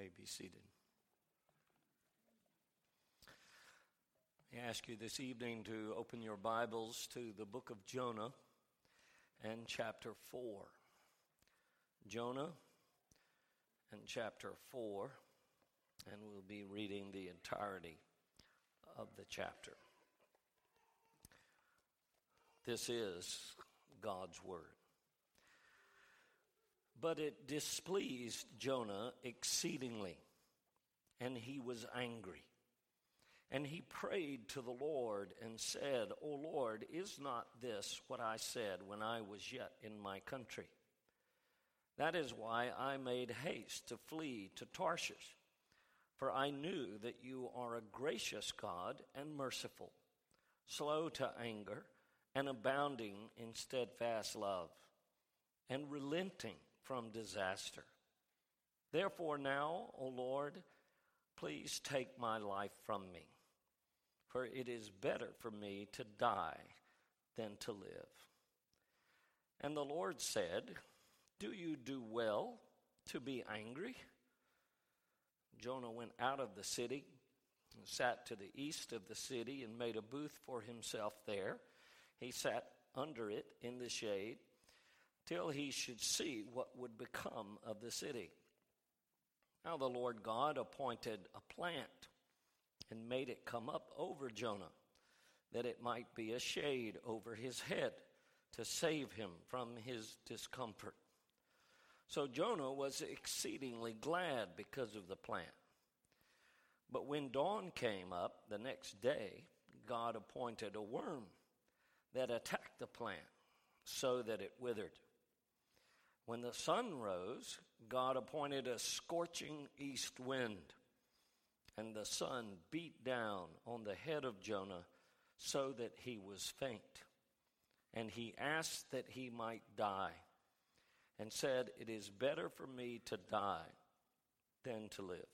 may be seated. I ask you this evening to open your Bibles to the book of Jonah and chapter 4. Jonah and chapter 4, and we'll be reading the entirety of the chapter. This is God's word. But it displeased Jonah exceedingly, and he was angry. And he prayed to the Lord and said, O Lord, is not this what I said when I was yet in my country? That is why I made haste to flee to Tarshish, for I knew that you are a gracious God and merciful, slow to anger and abounding in steadfast love, and relenting from disaster. Therefore now, O Lord, please take my life from me, for it is better for me to die than to live. And the Lord said, Do you do well to be angry? Jonah went out of the city and sat to the east of the city and made a booth for himself there. He sat under it in the shade till he should see what would become of the city. Now the Lord God appointed a plant and made it come up over Jonah, that it might be a shade over his head to save him from his discomfort. So Jonah was exceedingly glad because of the plant. But when dawn came up the next day, God appointed a worm that attacked the plant so that it withered. When the sun rose, God appointed a scorching east wind, and the sun beat down on the head of Jonah so that he was faint. And he asked that he might die, and said, It is better for me to die than to live.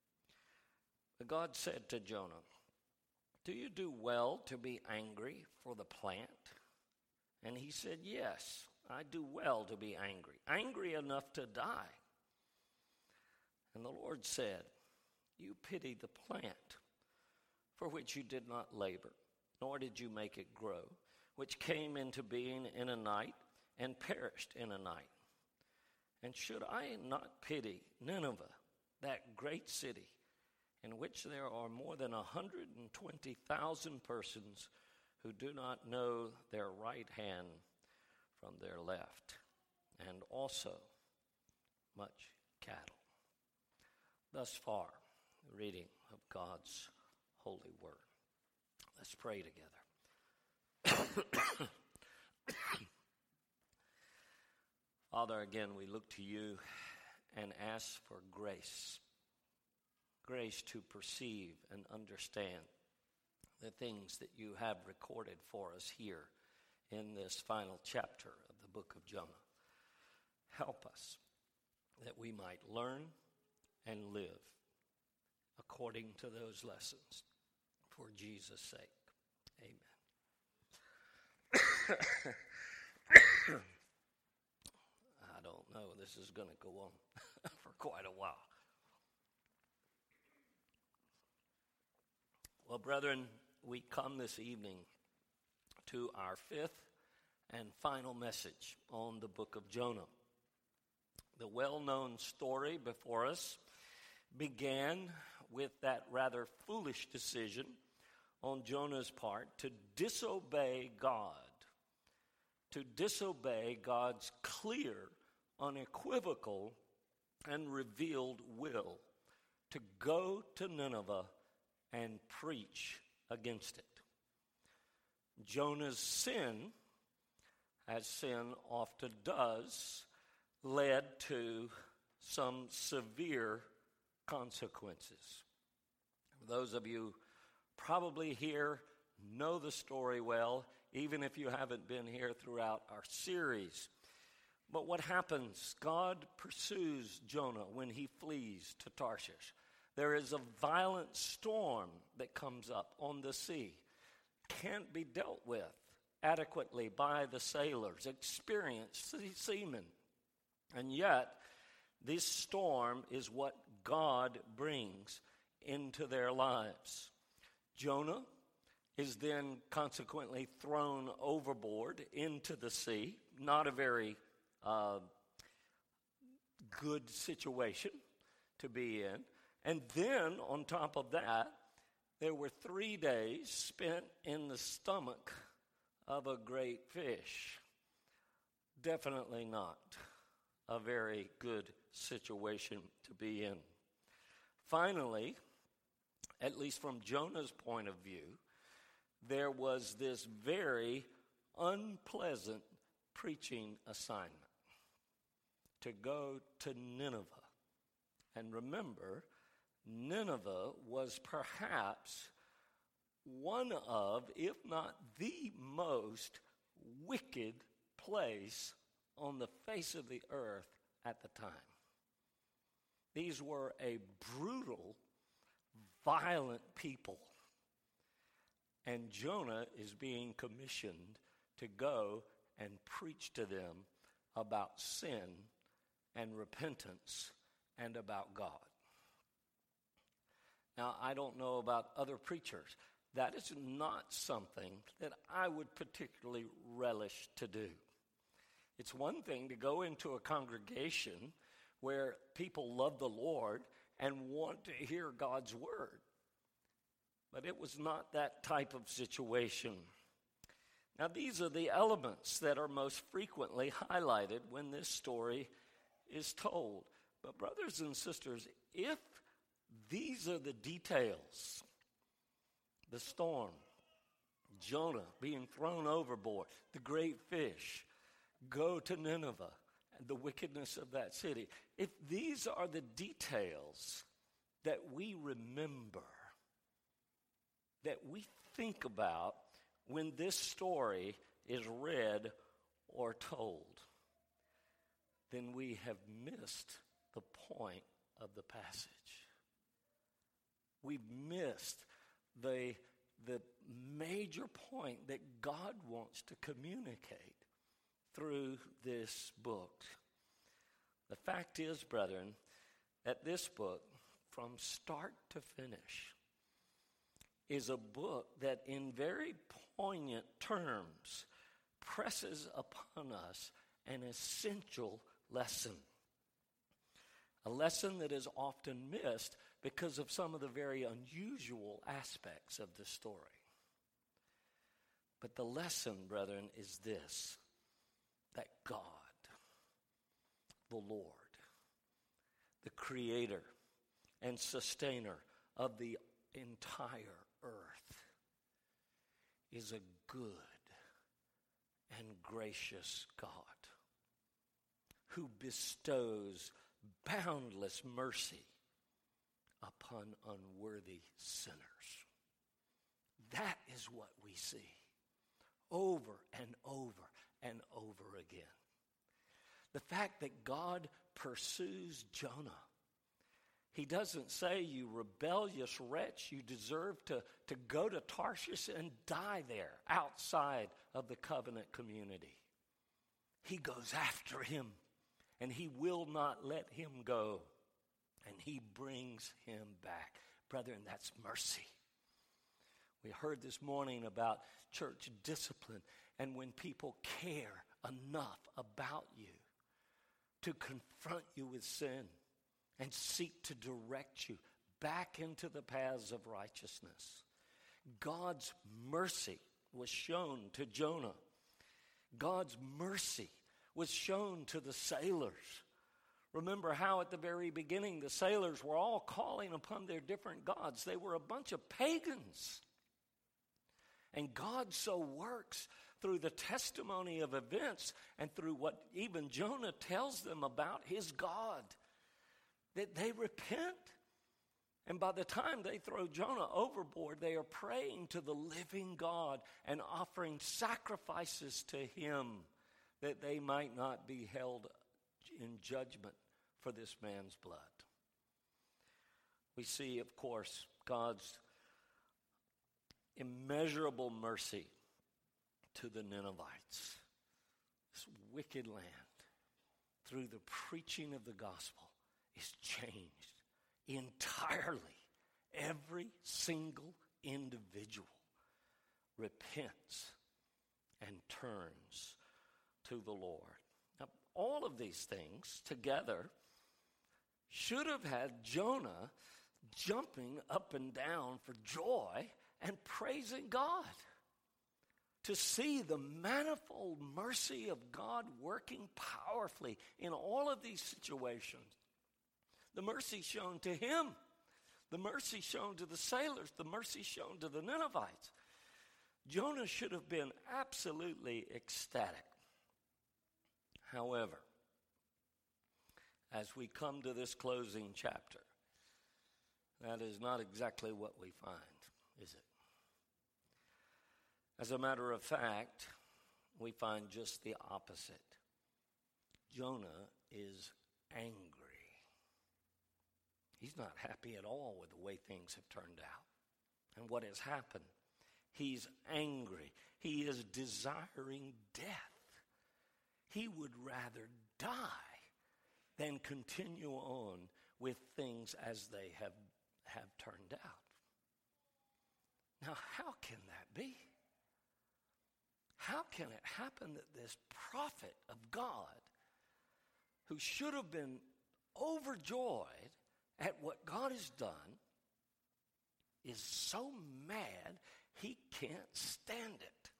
But God said to Jonah, Do you do well to be angry for the plant? And he said, Yes, I do well to be angry enough to die. And the Lord said, You pity the plant for which you did not labor, nor did you make it grow, which came into being in a night and perished in a night. And should I not pity Nineveh, that great city, in which there are more than 120,000 persons who do not know their right hand from their left, and also much cattle? Thus far, the reading of God's holy word. Let's pray together. Father, again, we look to you and ask for grace to perceive and understand the things that you have recorded for us here in this final chapter of the book of Jonah. Help us that we might learn and live according to those lessons for Jesus' sake. Amen. I don't know. This is going to go on for quite a while. Well, brethren, we come this evening to our fifth and final message on the book of Jonah. The well-known story before us began with that rather foolish decision on Jonah's part to disobey God, to disobey God's clear, unequivocal, and revealed will to go to Nineveh and preach against it. Jonah's sin, as sin often does, led to some severe consequences. Those of you probably here know the story well, even if you haven't been here throughout our series. But what happens? God pursues Jonah when he flees to Tarshish. There is a violent storm that comes up on the sea. Can't be dealt with adequately by the sailors, experienced seamen. And yet, this storm is what God brings into their lives. Jonah is then consequently thrown overboard into the sea. Not a very good situation to be in. And then, on top of that, there were 3 days spent in the stomach of a great fish. Definitely not a very good situation to be in. Finally, at least from Jonah's point of view, there was this very unpleasant preaching assignment to go to Nineveh. And remember, Nineveh was perhaps one of, if not the most wicked place on the face of the earth at the time. These were a brutal, violent people. And Jonah is being commissioned to go and preach to them about sin and repentance and about God. Now, I don't know about other preachers. That is not something that I would particularly relish to do. It's one thing to go into a congregation where people love the Lord and want to hear God's word. But it was not that type of situation. Now, these are the elements that are most frequently highlighted when this story is told. But brothers and sisters, if these are the details, the storm, Jonah being thrown overboard, the great fish, go to Nineveh, and the wickedness of that city, if these are the details that we remember, that we think about when this story is read or told, then we have missed the point of the passage. We've missed the major point that God wants to communicate through this book. The fact is, brethren, that this book, from start to finish, is a book that in very poignant terms presses upon us an essential lesson. A lesson that is often missed because of some of the very unusual aspects of the story. But the lesson, brethren, is this: that God, the Lord, the creator and sustainer of the entire earth, is a good and gracious God who bestows boundless mercy upon unworthy sinners. That is what we see over and over and over again. The fact that God pursues Jonah. He doesn't say, "You rebellious wretch, you deserve to go to Tarshish and die there outside of the covenant community." He goes after him, and he will not let him go. And he brings him back. Brethren, that's mercy. We heard this morning about church discipline, and when people care enough about you to confront you with sin and seek to direct you back into the paths of righteousness. God's mercy was shown to Jonah. God's mercy was shown to the sailors. Remember how at the very beginning the sailors were all calling upon their different gods. They were a bunch of pagans. And God so works through the testimony of events and through what even Jonah tells them about his God, that they repent. And by the time they throw Jonah overboard, they are praying to the living God and offering sacrifices to him that they might not be held in judgment for this man's blood. We see, of course, God's immeasurable mercy to the Ninevites. This wicked land, through the preaching of the gospel, is changed entirely, every single individual repents and turns to the Lord. Now, all of these things together should have had Jonah jumping up and down for joy and praising God. To see the manifold mercy of God working powerfully in all of these situations. The mercy shown to him, the mercy shown to the sailors, the mercy shown to the Ninevites. Jonah should have been absolutely ecstatic. However, as we come to this closing chapter, that is not exactly what we find, is it? As a matter of fact, we find just the opposite. Jonah is angry. He's not happy at all with the way things have turned out and what has happened. He's angry. He is desiring death. He would rather die than continue on with things as they have turned out. Now, how can that be? How can it happen that this prophet of God, who should have been overjoyed at what God has done, is so mad he can't stand it?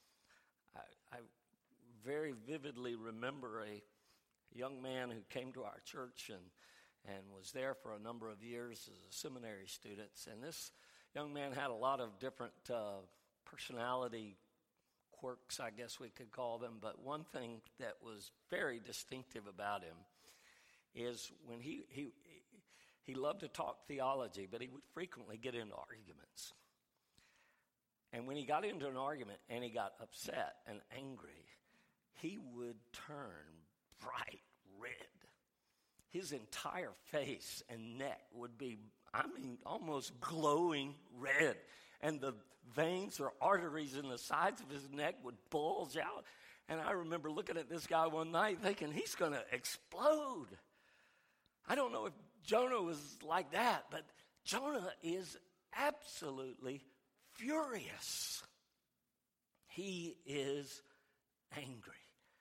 I very vividly remember a young man who came to our church and was there for a number of years as a seminary student. And this young man had a lot of different personality quirks, I guess we could call them. But one thing that was very distinctive about him is when he loved to talk theology, but he would frequently get into arguments. And when he got into an argument and he got upset and angry, he would turn bright red. His entire face and neck would be, almost glowing red. And the veins or arteries in the sides of his neck would bulge out. And I remember looking at this guy one night thinking, he's going to explode. I don't know if Jonah was like that, but Jonah is absolutely furious. He is angry.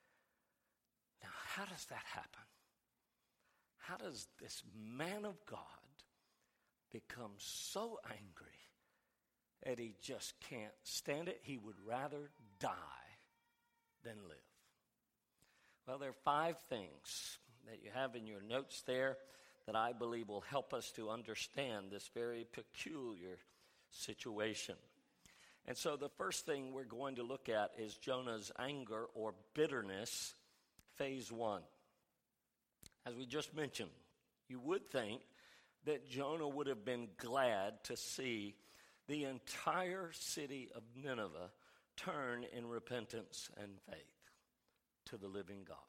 Now, how does that happen? How does this man of God become so angry that he just can't stand it? He would rather die than live. Well, there are 5 things that you have in your notes there that I believe will help us to understand this very peculiar situation. And so the first thing we're going to look at is Jonah's anger or bitterness, phase 1. As we just mentioned, you would think that Jonah would have been glad to see the entire city of Nineveh turn in repentance and faith to the living God.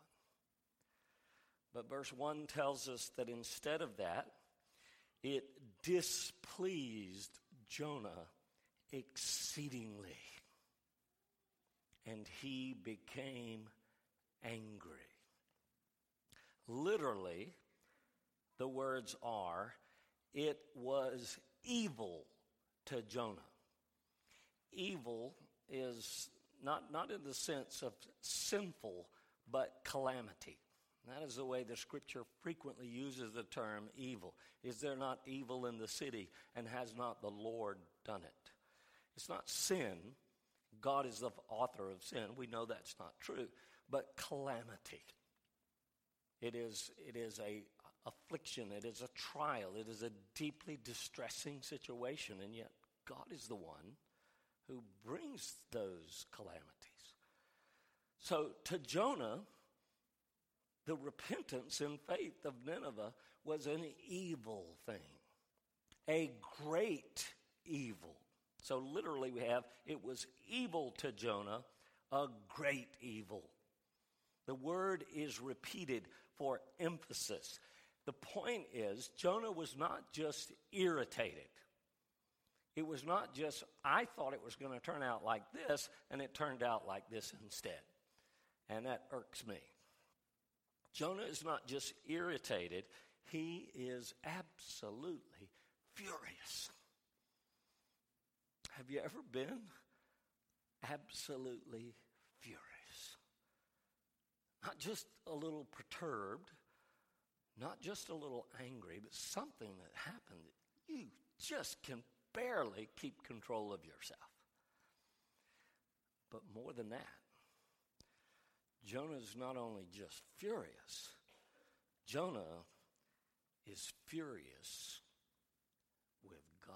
But verse 1 tells us that instead of that, it displeased Jonah exceedingly, and he became angry. Literally, the words are, it was evil to Jonah. Evil is not in the sense of sinful, but calamity. That is the way the scripture frequently uses the term evil. Is there not evil in the city, and has not the Lord done it? It's not sin. God is the author of sin. We know that's not true. But calamity. It is a affliction. It is a trial. It is a deeply distressing situation. And yet God is the one who brings those calamities. So to Jonah, the repentance and faith of Nineveh was an evil thing. A great evil. So literally we have, it was evil to Jonah, a great evil. The word is repeated for emphasis. The point is, Jonah was not just irritated. It was not just, I thought it was going to turn out like this, and it turned out like this instead. And that irks me. Jonah is not just irritated, He is absolutely furious. Have you ever been absolutely furious? Not just a little perturbed, not just a little angry, but something that happened that you just can barely keep control of yourself. But more than that, Jonah's not only just furious, Jonah is furious with God.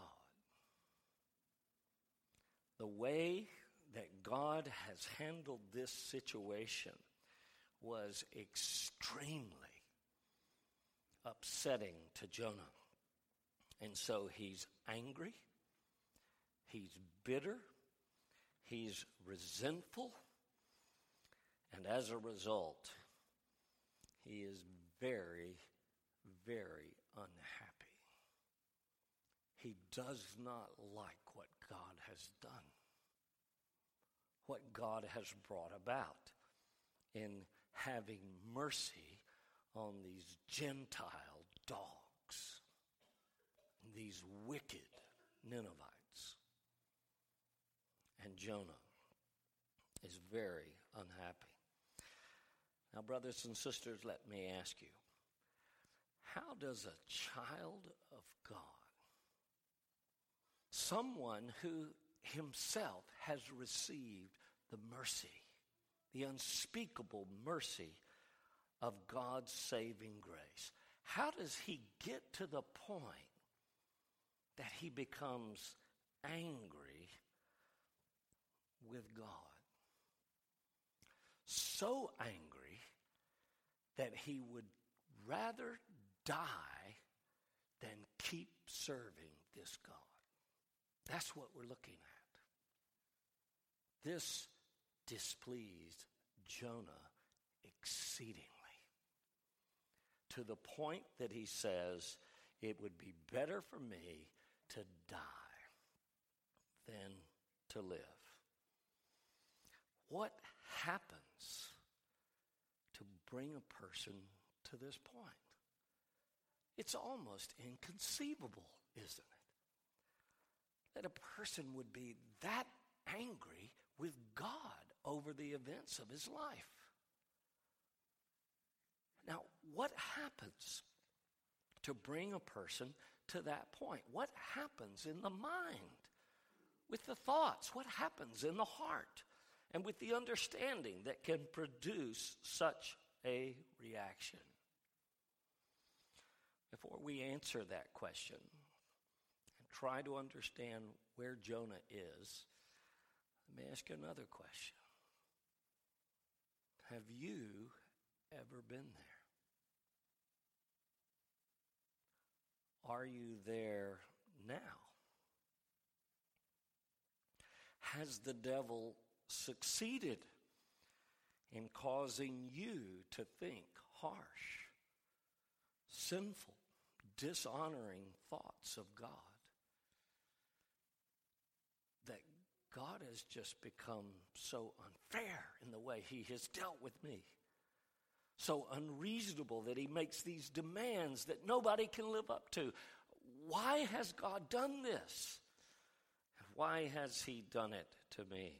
The way that God has handled this situation was extremely upsetting to Jonah. And so he's angry, he's bitter, he's resentful, and as a result, he is very, very unhappy. He does not like what God has done, what God has brought about in having mercy on these Gentile dogs, these wicked Ninevites. And Jonah is very unhappy. Now, brothers and sisters, let me ask you, how does a child of God, someone who himself has received the mercy, the unspeakable mercy of God's saving grace, how does he get to the point that he becomes angry with God? So angry that he would rather die than keep serving this God. That's what we're looking at. This displeased Jonah exceedingly, to the point that he says, it would be better for me to die than to live. What happens to bring a person to this point? It's almost inconceivable, isn't it? That a person would be that angry with God over the events of his life. Now, what happens to bring a person to that point? What happens in the mind with the thoughts? What happens in the heart and with the understanding that can produce such a reaction? Before we answer that question and try to understand where Jonah is, let me ask you another question. Have you ever been there? Are you there now? Has the devil succeeded in causing you to think harsh, sinful, dishonoring thoughts of God? That God has just become so unfair in the way he has dealt with me. So unreasonable that he makes these demands that nobody can live up to. Why has God done this? Why has he done it to me?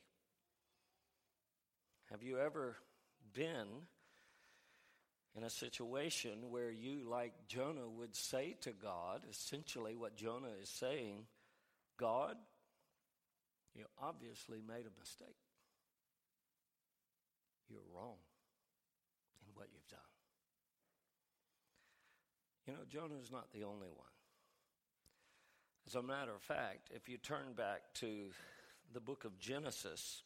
Have you ever been in a situation where you, like Jonah, would say to God, essentially what Jonah is saying, God, you obviously made a mistake. You're wrong in what you've done. You know, Jonah is not the only one. As a matter of fact, if you turn back to the book of Genesis,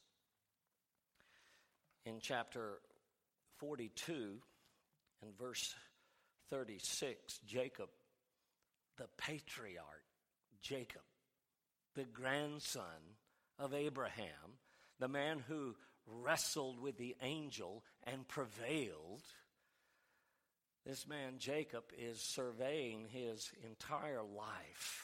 in chapter 42 and verse 36, Jacob, the patriarch, Jacob, the grandson of Abraham, the man who wrestled with the angel and prevailed, this man Jacob is surveying his entire life.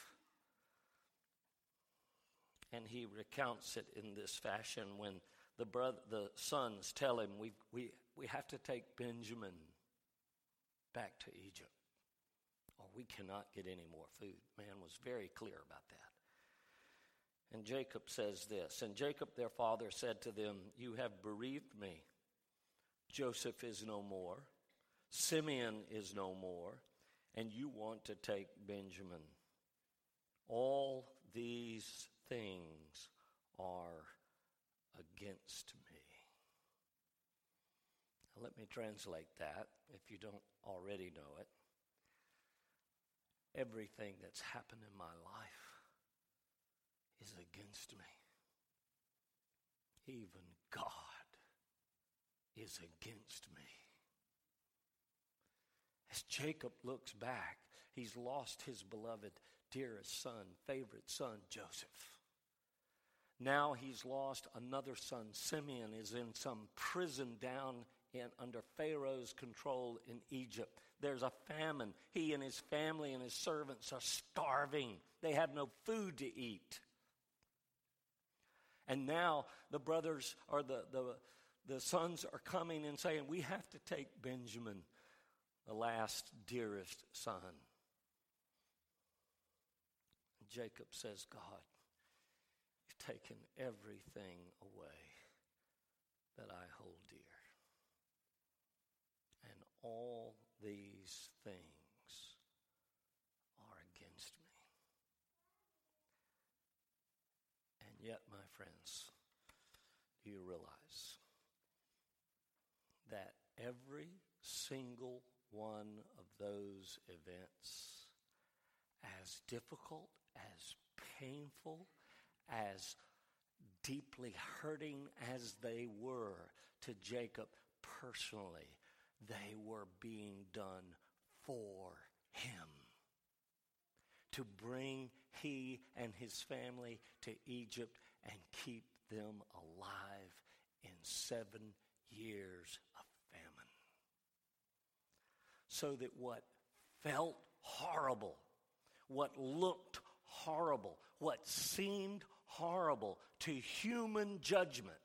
And he recounts it in this fashion when the sons tell him, we have to take Benjamin back to Egypt. or we cannot get any more food. Man was very clear about that. And Jacob says this, and Jacob their father said to them, you have bereaved me. Joseph is no more. Simeon is no more. And you want to take Benjamin. All these things are against me. Now, let me translate that if you don't already know it. Everything that's happened in my life is against me. Even God is against me. As Jacob looks back, he's lost his beloved, dearest son, favorite son, Joseph. Now he's lost another son. Simeon is in some prison down under Pharaoh's control in Egypt. There's a famine. He and his family and his servants are starving. They have no food to eat. And now the brothers or the sons are coming and saying, we have to take Benjamin, the last dearest son. And Jacob says, God, you've taken everything away that I hold dear. And all these things are against me. And yet, my friends, do you realize that every single one of those events, as difficult, as painful, as deeply hurting as they were to Jacob personally, they were being done for him, to bring he and his family to Egypt and keep them alive in 7 years of famine. So that what felt horrible, what looked horrible, what seemed horrible to human judgment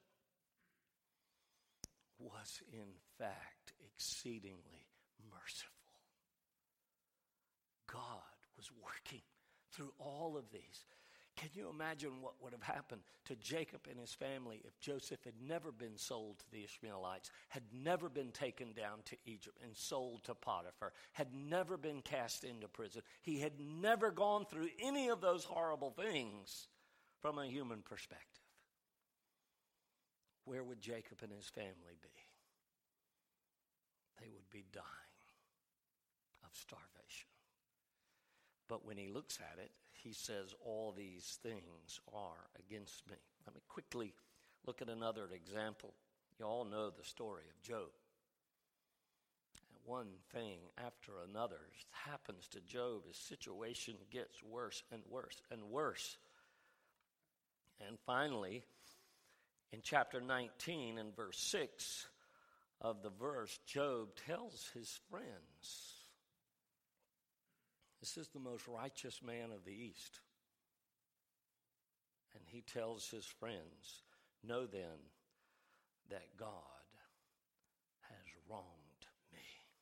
was in fact exceedingly merciful. God was working through all of these. Can you imagine what would have happened to Jacob and his family if Joseph had never been sold to the Ishmaelites, had never been taken down to Egypt and sold to Potiphar, had never been cast into prison? He had never gone through any of those horrible things from a human perspective. Where would Jacob and his family be? They would be dying of starvation. But when he looks at it, he says, all these things are against me. Let me quickly look at another example. You all know the story of Job. And one thing after another happens to Job. His situation gets worse and worse and worse. And finally, in chapter 19 and verse 6 of the verse, Job tells his friends, this is the most righteous man of the East. And he tells his friends, know then that God has wronged me.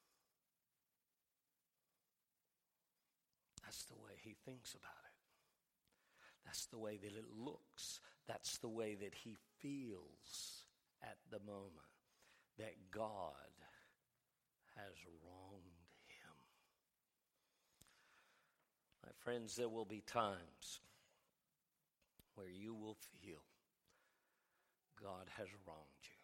That's the way he thinks about it. That's the way that it looks. That's the way that he feels at the moment, that God has wronged him. My friends, there will be times where you will feel God has wronged you.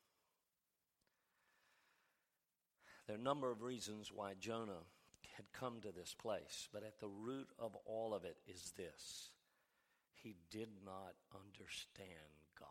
There are a number of reasons why Jonah had come to this place, but at the root of all of it is this: he did not understand God.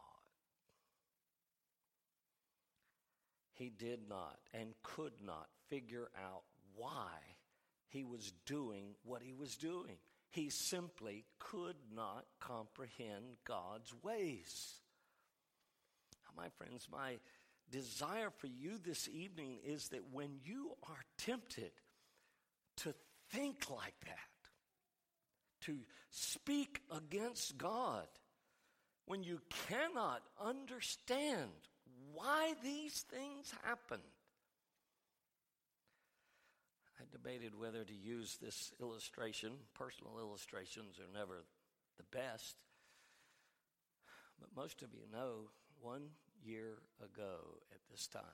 He did not and could not figure out why he was doing what he was doing. He simply could not comprehend God's ways. Now, my friends, my desire for you this evening is that when you are tempted to think like that, to speak against God, when you cannot understand why these things happen, I debated whether to use this illustration. Personal illustrations are never the best. But most of you know 1 year ago at this time,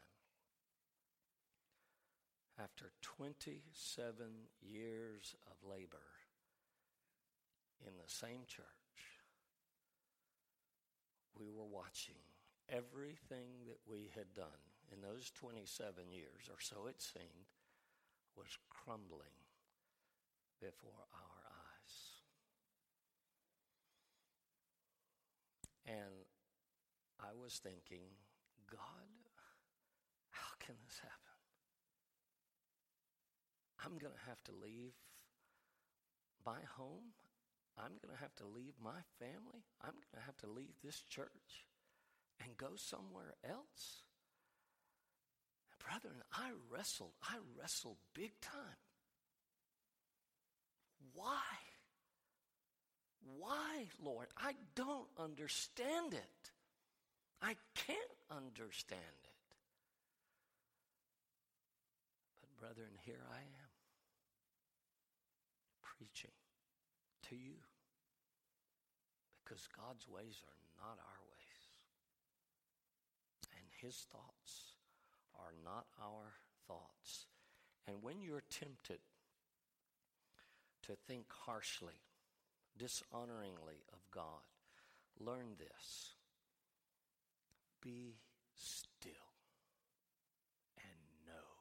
after 27 years of labor in the same church, we were watching everything that we had done in those 27 years, or so it seemed, was crumbling before our eyes. And I was thinking, God, how can this happen? I'm going to have to leave my home. I'm going to have to leave my family. I'm going to have to leave this church and go somewhere else. Brethren, I wrestled big time. Why? Why, Lord? I don't understand it. I can't understand it. But brethren, here I am, preaching to you, because God's ways are not our ways, and his thoughts are not our thoughts. And when you're tempted to think harshly, dishonoringly of God, learn this: be still and know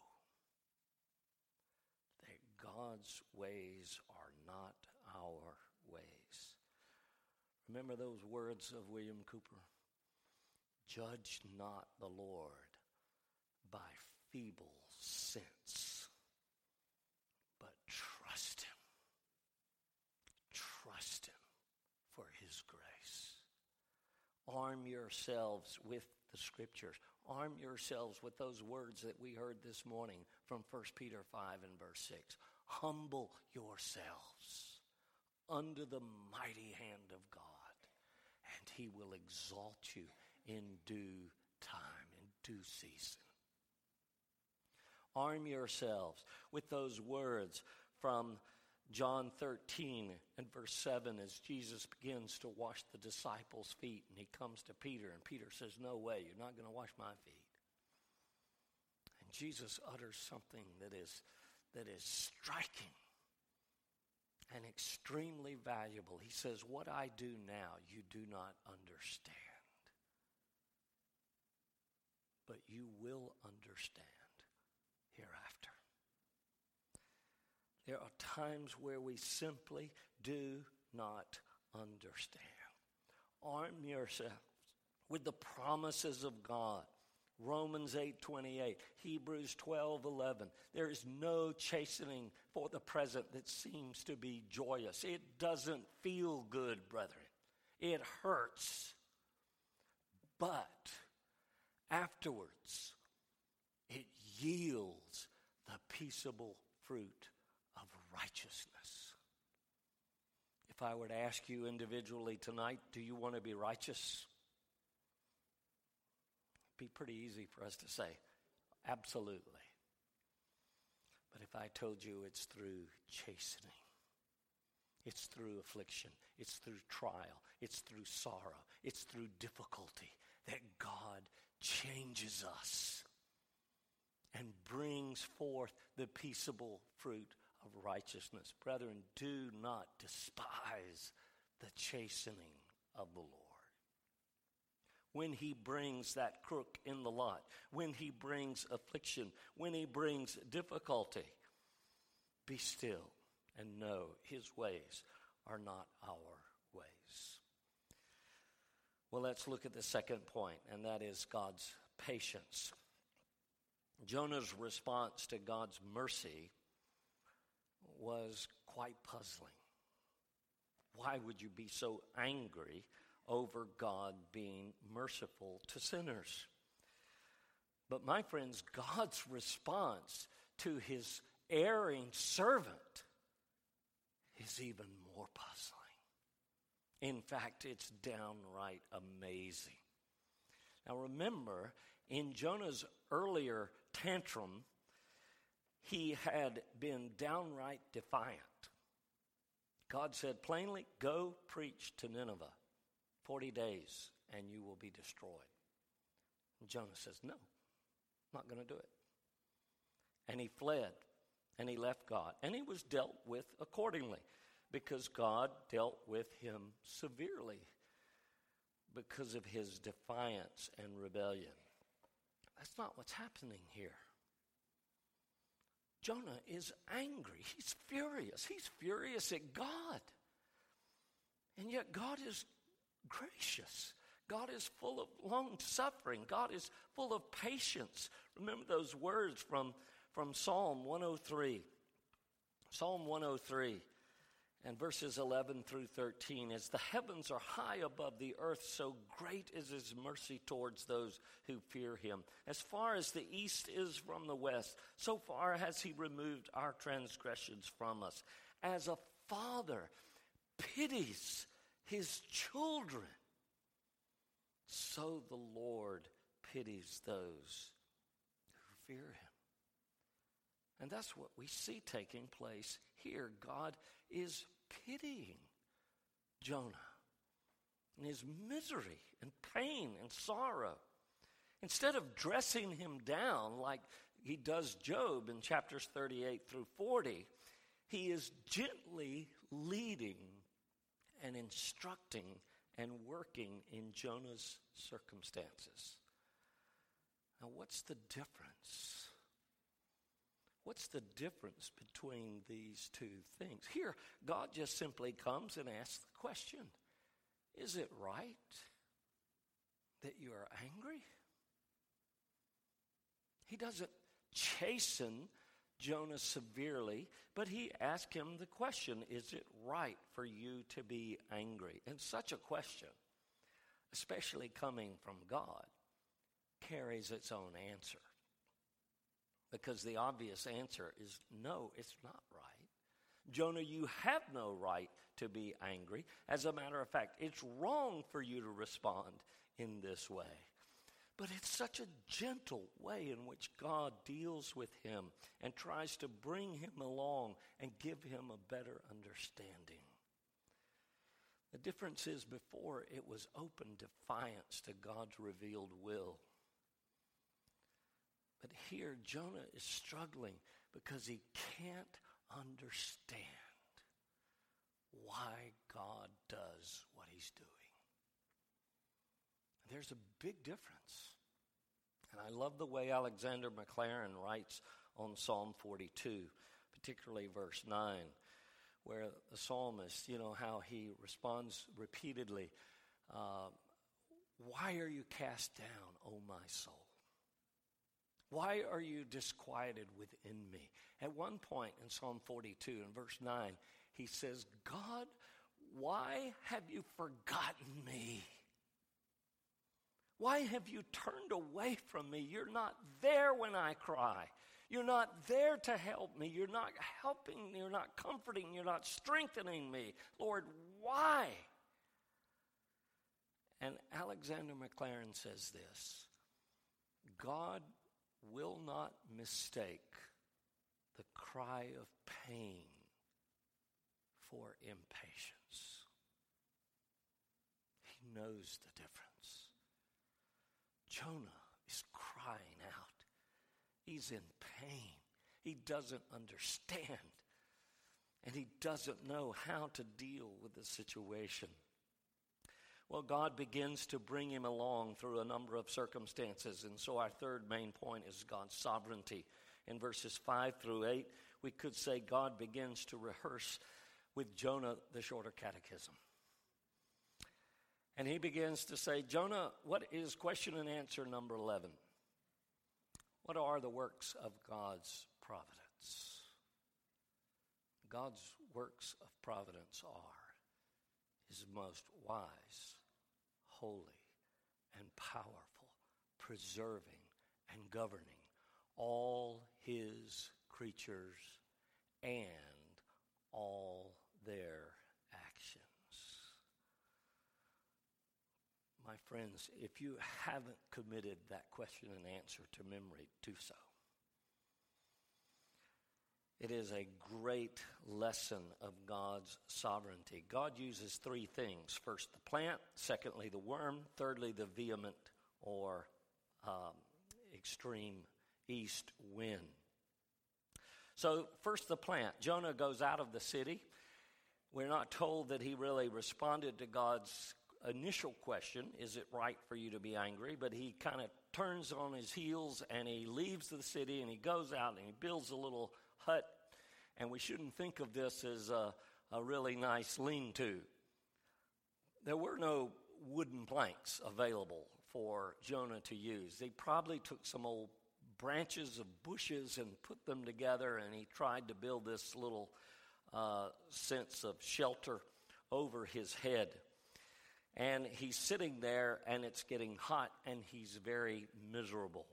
that God's ways are not our ways. Remember those words of William Cooper? Judge not the Lord by feeble sense, but trust him. Trust him for his grace. Arm yourselves with the scriptures. Arm yourselves with those words that we heard this morning from 1 Peter 5 and verse 6. Humble yourselves under the mighty hand of God, and he will exalt you in due time, in due season. Arm yourselves with those words from John 13 and verse 7 as Jesus begins to wash the disciples' feet, and he comes to Peter, and Peter says, "No way, you're not going to wash my feet." And Jesus utters something that is striking and extremely valuable. He says, "What I do now you do not understand, but you will understand hereafter." There are times where we simply do not understand. Arm yourselves with the promises of God. Romans 8:28, Hebrews 12:11. There is no chastening for the present that seems to be joyous. It doesn't feel good, brethren. It hurts. But afterwards, it yields the peaceable fruit of righteousness. If I were to ask you individually tonight, do you want to be righteous? It'd be pretty easy for us to say, absolutely. But if I told you it's through chastening, it's through affliction, it's through trial, it's through sorrow, it's through difficulty that God changes us and brings forth the peaceable fruit of righteousness. Brethren, do not despise the chastening of the Lord. When he brings that crook in the lot, when he brings affliction, when he brings difficulty, be still and know his ways are not our ways. Well, let's look at the second point, and that is God's patience. Jonah's response to God's mercy was quite puzzling. Why would you be so angry over God being merciful to sinners? But my friends, God's response to his erring servant is even more puzzling. In fact, it's downright amazing. Now remember, in Jonah's earlier tantrum, he had been downright defiant. God said plainly, go preach to Nineveh 40 days and you will be destroyed. And Jonah says, no, I'm not going to do it. And he fled and he left God. And he was dealt with accordingly because God dealt with him severely because of his defiance and rebellion. That's not what's happening here. Jonah is angry. He's furious. He's furious at God. And yet God is gracious. God is full of long suffering. God is full of patience. Remember those words from Psalm 103. Psalm 103 and verses 11 through 13. As the heavens are high above the earth, so great is his mercy towards those who fear him. As far as the east is from the west, so far has he removed our transgressions from us. As a father pities his children, so the Lord pities those who fear him. And that's what we see taking place here. God is pitying Jonah in his misery and pain and sorrow. Instead of dressing him down like he does Job in chapters 38 through 40, he is gently leading and instructing and working in Jonah's circumstances. Now, what's the difference? What's the difference between these two things? Here, God just simply comes and asks the question, is it right that you are angry? He doesn't chasten Jonah severely, but he asks him the question, is it right for you to be angry? And such a question, especially coming from God, carries its own answer. Because the obvious answer is no, it's not right. Jonah, you have no right to be angry. As a matter of fact, it's wrong for you to respond in this way. But it's such a gentle way in which God deals with him and tries to bring him along and give him a better understanding. The difference is before it was open defiance to God's revealed will. But here, Jonah is struggling because he can't understand why God does what he's doing. There's a big difference. And I love the way Alexander Maclaren writes on Psalm 42, particularly verse 9, where the psalmist, how he responds repeatedly, why are you cast down, O my soul? Why are you disquieted within me? At one point in Psalm 42, in verse 9, he says, God, why have you forgotten me? Why have you turned away from me? You're not there when I cry. You're not there to help me. You're not helping. You're not comforting. You're not strengthening me. Lord, why? And Alexander Maclaren says this, God will not mistake the cry of pain for impatience. He knows the difference. Jonah is crying out. He's in pain. He doesn't understand. And he doesn't know how to deal with the situation. Well, God begins to bring him along through a number of circumstances. And so our third main point is God's sovereignty. In verses 5 through 8, we could say God begins to rehearse with Jonah the shorter catechism. And he begins to say, Jonah, what is question and answer number 11? What are the works of God's providence? God's works of providence are his most wise, holy, and powerful, preserving and governing all his creatures and all their actions. My friends, if you haven't committed that question and answer to memory, do so. It is a great lesson of God's sovereignty. God uses three things. First, the plant. Secondly, the worm. Thirdly, the vehement or extreme east wind. So first, the plant. Jonah goes out of the city. We're not told that he really responded to God's initial question, is it right for you to be angry? But he kind of turns on his heels and he leaves the city and he goes out and he builds a little hut. And we shouldn't think of this as a really nice lean-to. There were no wooden planks available for Jonah to use. They probably took some old branches of bushes and put them together, and he tried to build this little sense of shelter over his head. And he's sitting there, and it's getting hot, and he's very miserable.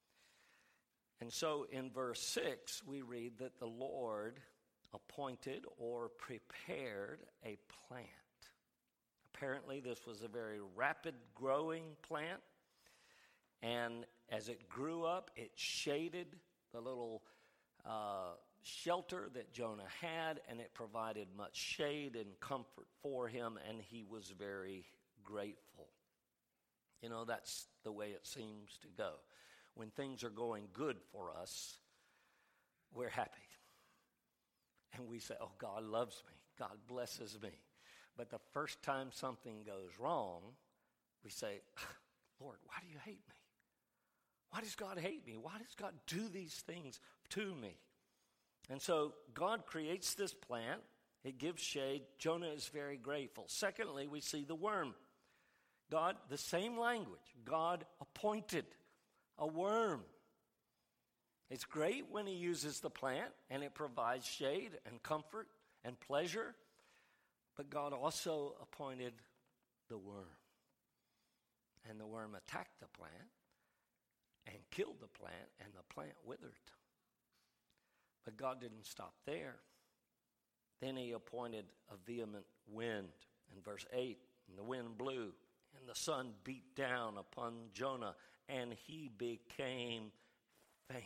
And so in verse 6, we read that the Lord appointed or prepared a plant. Apparently, this was a very rapid growing plant. And as it grew up, it shaded the little shelter that Jonah had, and it provided much shade and comfort for him, and he was very grateful. You know, that's the way it seems to go. When things are going good for us, we're happy. And we say, oh, God loves me. God blesses me. But the first time something goes wrong, we say, Lord, why do you hate me? Why does God hate me? Why does God do these things to me? And so God creates this plant. It gives shade. Jonah is very grateful. Secondly, we see the worm. God, the same language. God appointed a worm. It's great when he uses the plant and it provides shade and comfort and pleasure. But God also appointed the worm. And the worm attacked the plant and killed the plant, and the plant withered. But God didn't stop there. Then he appointed a vehement wind. In verse 8, and the wind blew, and the sun beat down upon Jonah, and he became faint.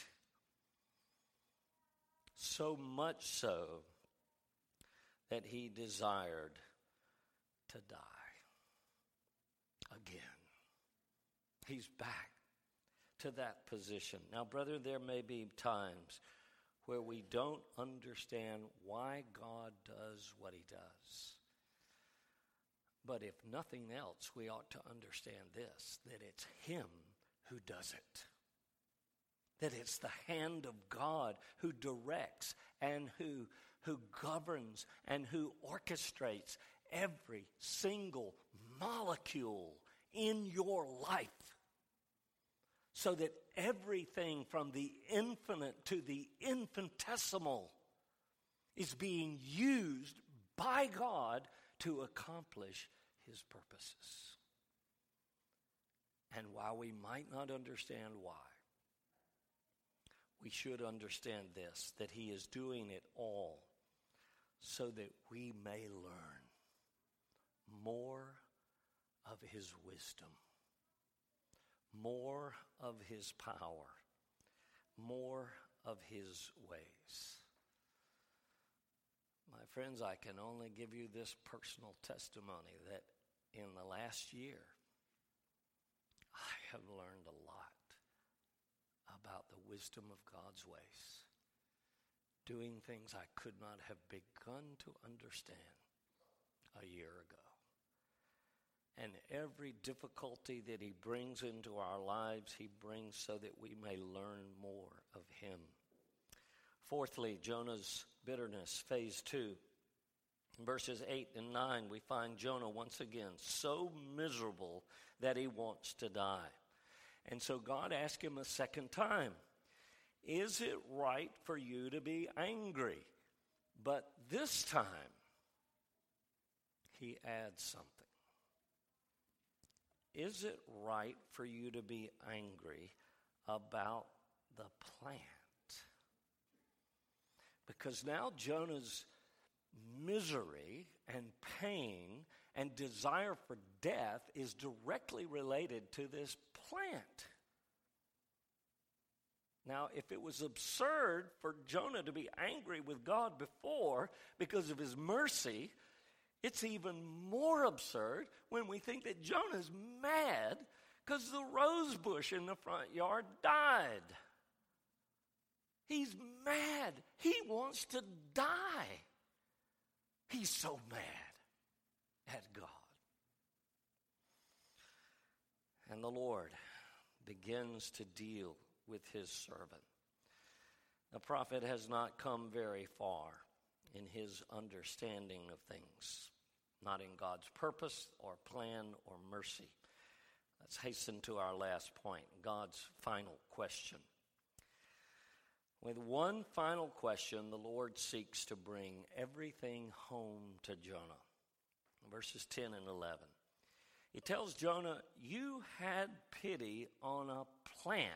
So much so that he desired to die again. He's back to that position. Now, brother, there may be times where we don't understand why God does what he does. But if nothing else, we ought to understand this, that it's him who does it. That it's the hand of God who directs and who governs and who orchestrates every single molecule in your life. So that everything from the infinite to the infinitesimal is being used by God to accomplish his purposes. And while we might not understand why, we should understand this, that he is doing it all so that we may learn more of his wisdom, more of his power, more of his ways. My friends, I can only give you this personal testimony that in the last year, I have learned a lot about the wisdom of God's ways, doing things I could not have begun to understand a year ago. And every difficulty that he brings into our lives, he brings so that we may learn more of him. Fourthly, Jonah's bitterness, phase 2. In verses 8 and 9, we find Jonah once again so miserable that he wants to die. And so God asked him a second time, is it right for you to be angry? But this time, he adds something. Is it right for you to be angry about the plant? Because now Jonah's misery and pain and desire for death is directly related to this plant. Now, if it was absurd for Jonah to be angry with God before because of his mercy, it's even more absurd when we think that Jonah's mad because the rose bush in the front yard died. He's mad. He wants to die. He's so mad at God. And the Lord begins to deal with his servant. The prophet has not come very far in his understanding of things, not in God's purpose or plan or mercy. Let's hasten to our last point, God's final question. With one final question, the Lord seeks to bring everything home to Jonah. Verses 10 and 11. He tells Jonah, you had pity on a plant.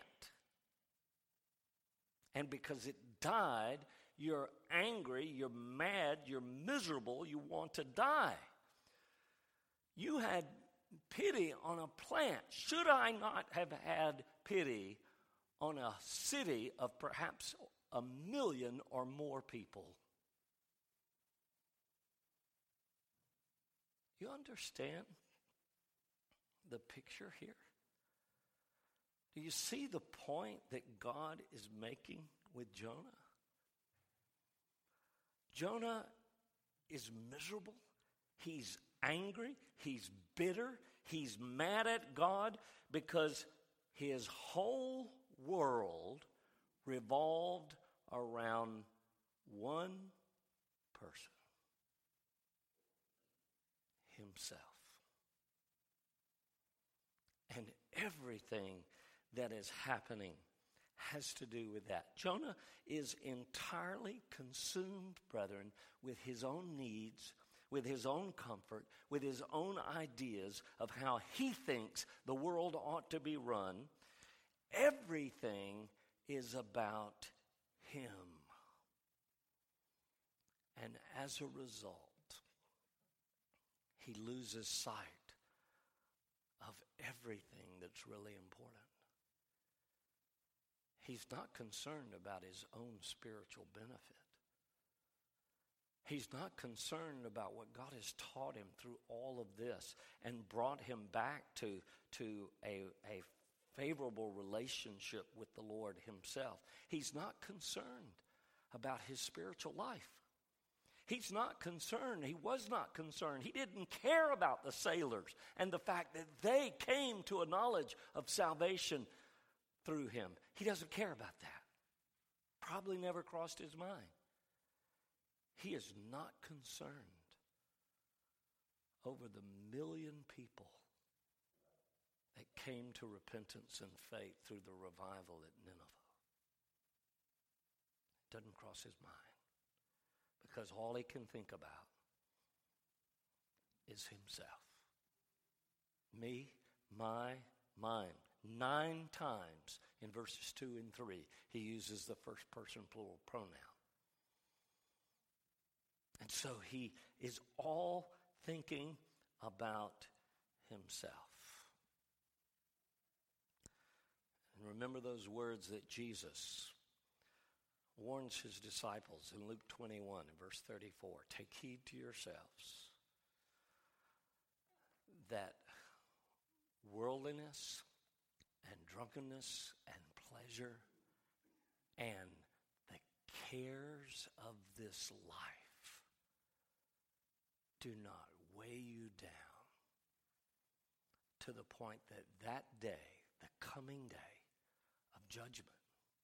And because it died, you're angry, you're mad, you're miserable, you want to die. You had pity on a plant. Should I not have had pity on a city of perhaps 1 million or more people? You understand the picture here? Do you see the point that God is making with Jonah? Jonah is miserable. He's angry. He's bitter. He's mad at God because his whole world revolved around one person, himself. And everything that is happening has to do with that. Jonah is entirely consumed, brethren, with his own needs, with his own comfort, with his own ideas of how he thinks the world ought to be run. Everything is about him. And as a result, he loses sight of everything that's really important. He's not concerned about his own spiritual benefit. He's not concerned about what God has taught him through all of this and brought him back to a favorable relationship with the Lord himself. He's not concerned about his spiritual life. He's not concerned. He was not concerned. He didn't care about the sailors and the fact that they came to a knowledge of salvation through him. He doesn't care about that. Probably never crossed his mind. He is not concerned over the 1 million people that came to repentance and faith through the revival at Nineveh. It doesn't cross his mind because all he can think about is himself. Me, my, mine. 9 times in verses 2 and 3, he uses the first person plural pronoun. And so he is all thinking about himself. And remember those words that Jesus warns his disciples in Luke 21 and verse 34. Take heed to yourselves that worldliness and drunkenness and pleasure and the cares of this life do not weigh you down to the point that that day, the coming day of judgment,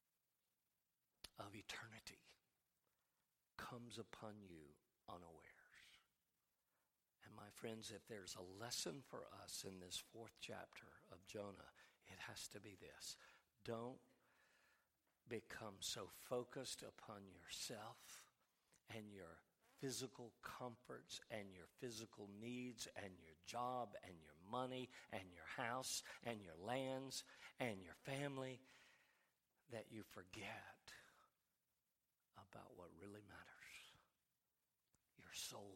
of eternity, comes upon you unawares. And my friends, if there's a lesson for us in this 4th chapter of Jonah, it has to be this. Don't become so focused upon yourself and your physical comforts and your physical needs and your job and your money and your house and your lands and your family that you forget about what really matters. Your soul.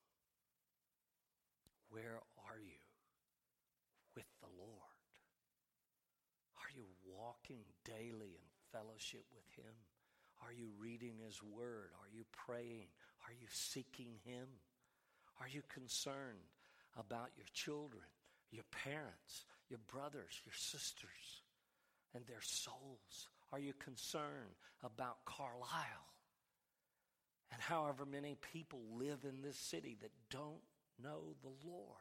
Where are you with the Lord? Are you walking daily and fellowship with Him? Are you reading His Word? Are you praying? Are you seeking Him? Are you concerned about your children, your parents, your brothers, your sisters, and their souls? Are you concerned about Carlisle and however many people live in this city that don't know the Lord?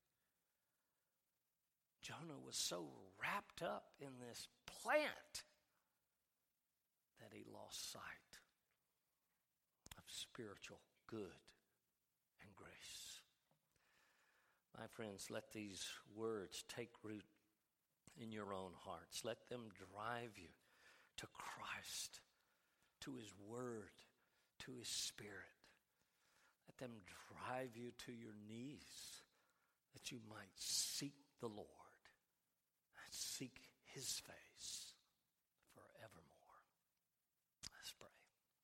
Jonah was so wrapped up in this plant that he lost sight of spiritual good and grace. My friends, let these words take root in your own hearts. Let them drive you to Christ, to His Word, to His Spirit. Let them drive you to your knees that you might seek the Lord and seek His face forevermore. Let's pray.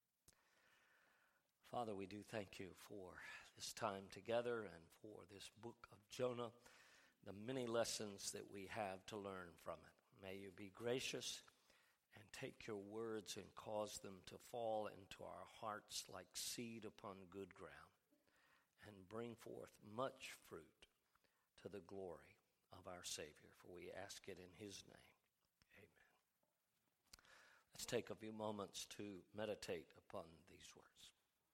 Father, we do thank You for this time together and for this book of Jonah, the many lessons that we have to learn from it. May You be gracious and take Your words and cause them to fall into our hearts like seed upon good ground and bring forth much fruit to the glory of our Savior. For we ask it in His name. Amen. Let's take a few moments to meditate upon these words.